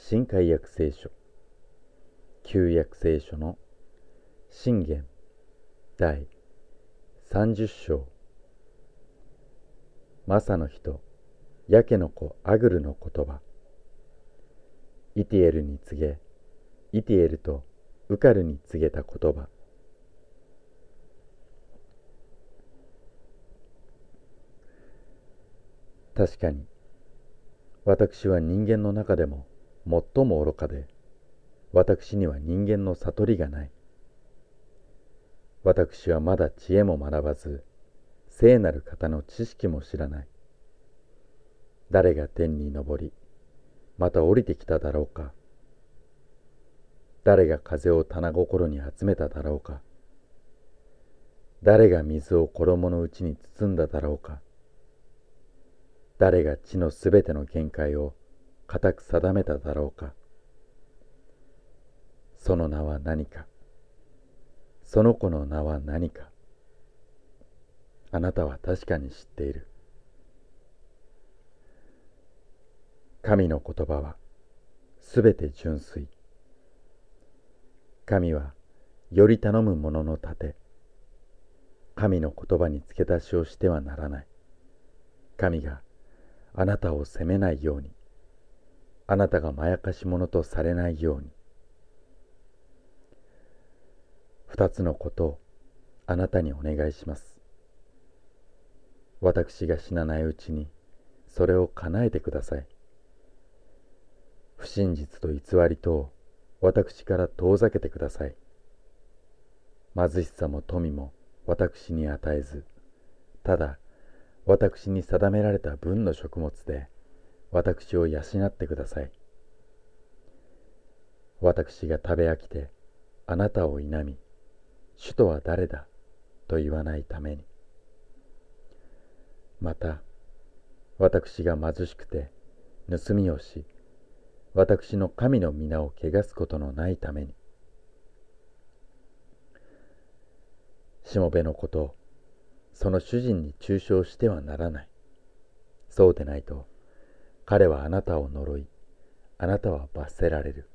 新海約聖書旧約聖書の箴言第30章。マサの人ヤケの子アグルの言葉。イティエルに告げ、イティエルとウカルに告げた言葉。確かに私は人間の中でも最も愚かで、私には人間の悟りがない。私はまだ知恵も学ばず、聖なる方の知識も知らない。誰が天に昇り、また降りてきただろうか。誰が風を棚心に集めただろうか。誰が水を衣のうちに包んだだろうか。誰が地のすべての限界を固く定めただろうか。その名は何か。その子の名は何か。あなたは確かに知っている。神の言葉はすべて純粋。神はより頼む者の盾。神の言葉に付け足しをしてはならない。神があなたを責めないように、あなたがまやかし者とされないように。二つのことをあなたにお願いします。私が死なないうちにそれを叶えてください。不真実と偽りとを私から遠ざけてください。貧しさも富も私に与えず、ただ私に定められた分の食物で私を養ってください。私が食べ飽きてあなたを否み、主とは誰だと言わないために。また私が貧しくて盗みをし、私の神の皆を汚すことのないために。しもべのことをその主人に中傷してはならない。そうでないと彼はあなたを呪い、あなたは罰せられる。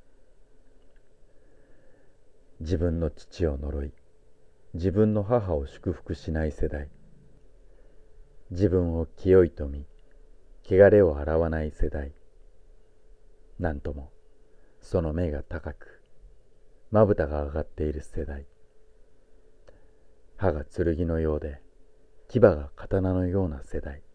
自分の父を呪い、自分の母を祝福しない世代。自分を清いと見、汚れを洗わない世代。なんともその目が高く、まぶたが上がっている世代。歯が剣のようで、牙が刀のような世代。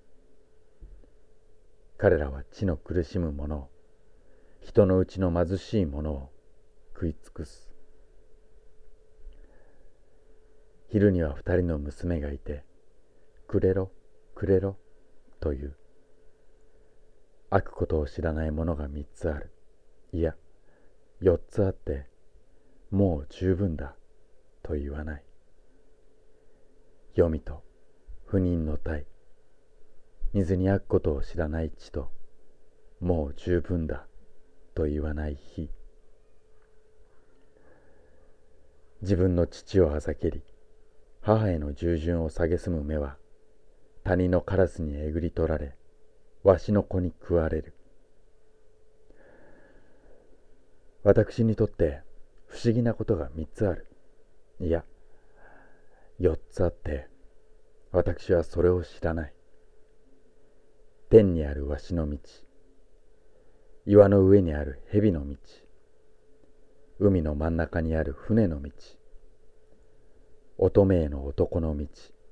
彼らは地の苦しむ者を、人のうちの貧しい者を食い尽くす。昼には二人の娘がいて、くれろ、くれろ、という。飽くことを知らない者が三つある。いや、四つあって、もう十分だ、と言わない。黄泉と不妊の体、水に飽くことを知らない地と、もう十分だ、と言わない日。自分の父をあざけり、母への従順を蔑む目は、谷のカラスにえぐり取られ、わしの子に食われる。私にとって不思議なことが三つある。いや、四つあって、私はそれを知らない。天にあるわしの道、岩の上にある蛇の道、海の真ん中にある船の道、乙女への男の道、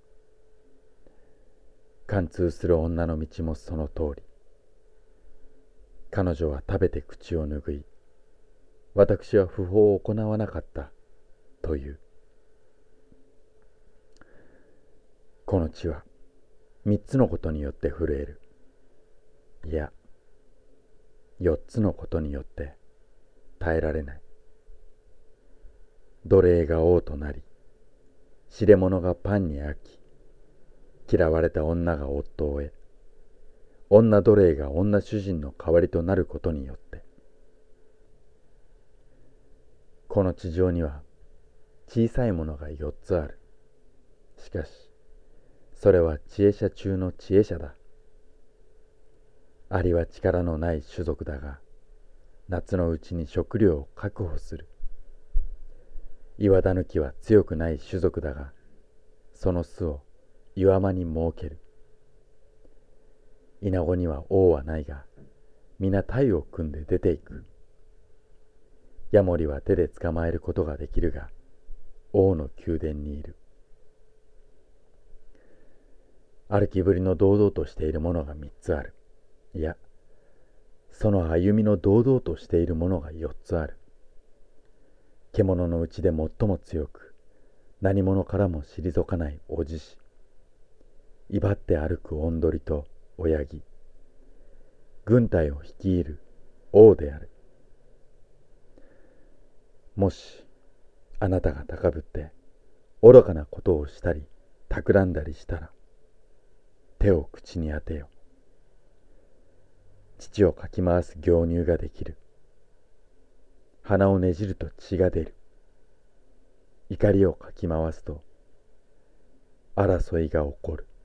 貫通する女の道もその通り。彼女は食べて口を拭い、私は不法を行わなかったという。この地は三つのことによって震える。いや、四つのことによって耐えられない。奴隷が王となり、知れ者がパンに飽き、嫌われた女が夫を得、女奴隷が女主人の代わりとなることによって。この地上には小さいものが四つある。しかし、それは知恵者中の知恵者だ。アリは力のない種族だが、 夏のうちに食料を確保する。岩タヌキは強くない種族だが、その巣を岩間に設ける。イナゴには王はないが、皆隊を組んで出ていく。ヤモリは手で捕まえることができるが、王の宮殿にいる。歩きぶりの堂々としているものが3つある。いや、その歩みの堂々としているものが4つある。獣のうちで最も強く、何者からも退かないおじし。威張って歩くおんどりと親木。軍隊を率いる王である。もし、あなたが高ぶって、愚かなことをしたり、企んだりしたら、手を口に当てよ。乳をかき回す凝乳ができる。鼻をねじると血が出る。怒りをかき回すと、争いが起こる。